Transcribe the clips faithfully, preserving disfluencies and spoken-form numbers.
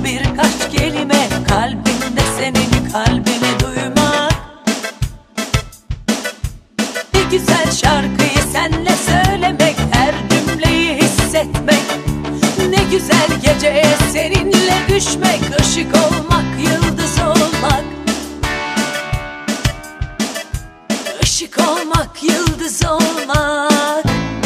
birkaç kelime, kalbinde senin kalbini duymak. Bir güzel şarkıyı senle söylemek, her cümleyi hissetmek. Ne güzel geceye seninle düşmek, ışık olmak, yıldız olmak. Işık olmak, yıldız olmak.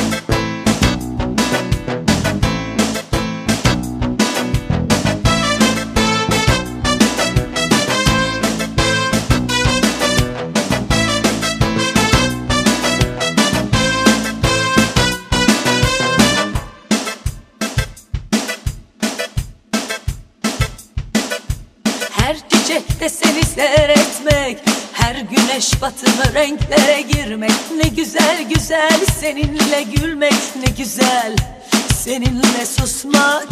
Her çiçekte seni seyretmek, her güneş batımı renklere girmek. Ne güzel güzel seninle gülmek, ne güzel seninle susmak.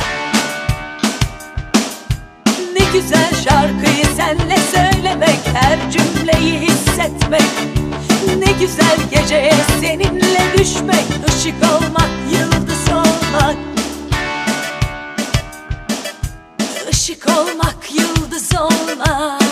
Ne güzel şarkıyı senle söylemek, her cümleyi hissetmek. Ne güzel geceye seninle düşmek, ışık olmak, yıldız olmak. Işık olmak, yıldız olmak.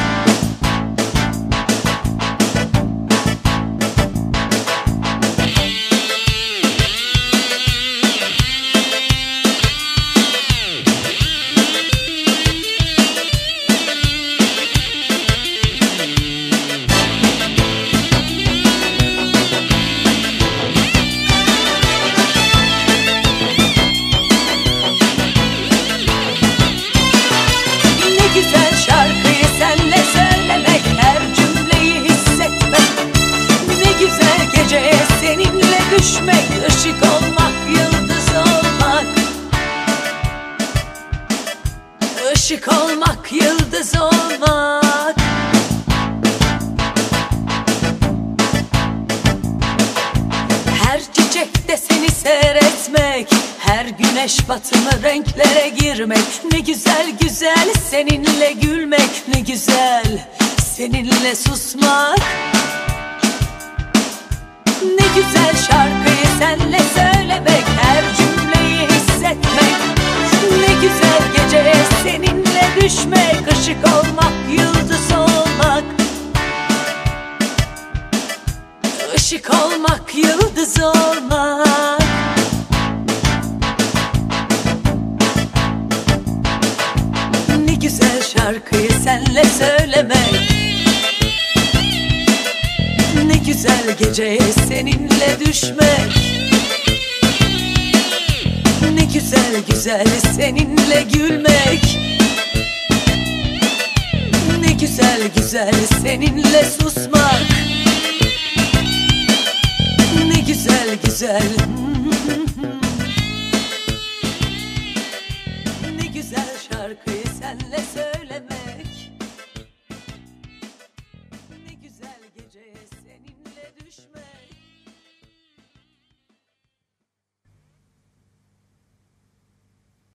Güzel şarkıyı senle söylemek, her cümleyi hissetmek. Ne güzel geceye seninle düşmek, ışık olmak, yıldız olmak. Işık olmak, yıldız olmak. Her çiçekte seni seyretmek, her güneş batımı renklere girmek. Ne güzel güzel seninle gülmek, ne güzel seninle susmak. Ne güzel şarkıyı senle söylemek, her cümleyi hissetmek. Ne güzel geceye seninle düşmek, ışık olmak, yıldız olmak. Işık olmak, yıldız olmak. Ne güzel şarkıyı senle söylemek, ne güzel geceye seninle düşmek. Ne güzel güzel seninle gülmek. Ne güzel güzel seninle susmak. Ne güzel güzel. Ne güzel şarkıyı